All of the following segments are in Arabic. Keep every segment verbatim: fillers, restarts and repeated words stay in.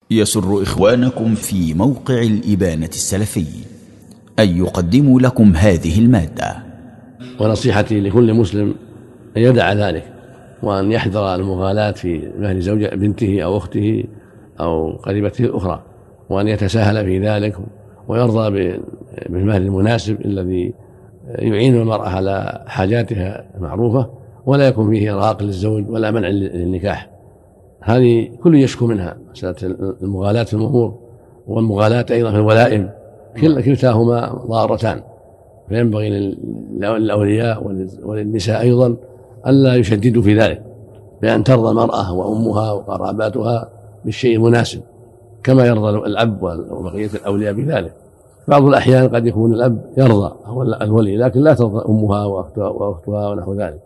يسر إخوانكم في موقع الإبانة السلفي أن يقدموا لكم هذه المادة. ونصيحتي لكل مسلم أن يدع ذلك، وأن يحذر المغالاة في مهر زوجة بنته أو أخته أو قريبته الأخرى، وأن يتساهل في ذلك ويرضى بالمهر المناسب الذي يعين المرأة على حاجاتها المعروفة، ولا يكون فيه إرهاق للزوج ولا منع للنكاح. هذه كل يشكو منها، مسألة المغالاة في المهور والمغالاة أيضا في الولائم، كلتاهما ضارتان، فينبغي للأولياء وللنساء أيضا ألا يشددوا في ذلك، بأن ترضى المرأة وأمها وقراباتها بالشيء المناسب كما يرضى الأب وبقية الأولياء بذلك. بعض الأحيان قد يكون الأب يرضى أو الولي لكن لا ترضى أمها وأختها ونحو ذلك،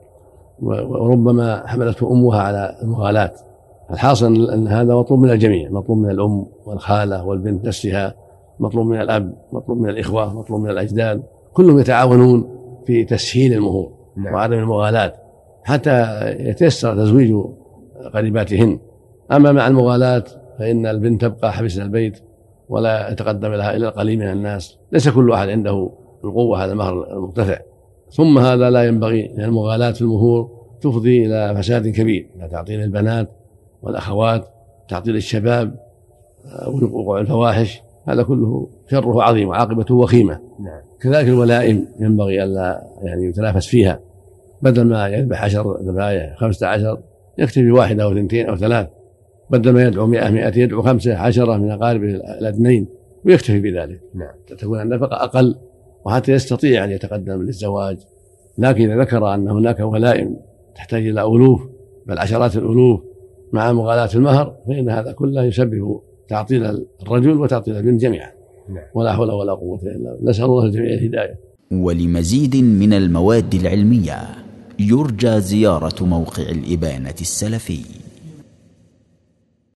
وربما حملته أمها على المغالاة. الحاصل أن هذا مطلوب من الجميع، مطلوب من الأم والخالة والبنت نفسها، مطلوب من الأب، مطلوب من الإخوة، مطلوب من الأجداد، كلهم يتعاونون في تسهيل المهور وعدم المغالاة حتى يتيسر تزويج قريباتهن. أما مع المغالاة فإن البنت تبقى حبس البيت ولا يتقدم لها إلا القليل من الناس، ليس كل أحد عنده القوة على المهر المرتفع. ثم هذا لا ينبغي، لأن المغالاة في المهور تفضي إلى فساد كبير، إلى تعطيل البنات والأخوات، تعطيل الشباب، وقوع الفواحش، هذا كله شره عظيم وعاقبته وخيمة. كذلك الولائم ينبغي ألا يعني يتنافس فيها، بدل ما يذبح عشر ذبائح خمسة عشر يكتفي واحدة أو اثنتين أو ثلاث، بدل ما يدعو مئة مئة يدعو خمسة عشرة من أقاربه الأدنين ويكتفي بذلك. نعم. تكون النفقة أقل وحتى يستطيع أن يتقدم للزواج. لكن إذا ذكر أن هناك ولائم تحتاج إلى ألوف بل عشرات الألوف مع مغالاة المهر، فإن هذا كله يسبب تعطيل الرجل وتعطيل البنت جميعا. نعم. ولا حول ولا قوة إلا بالله، نسأل الله الجميع الهداية. ولمزيد من المواد العلمية يرجى زيارة موقع الإبانة السلفي.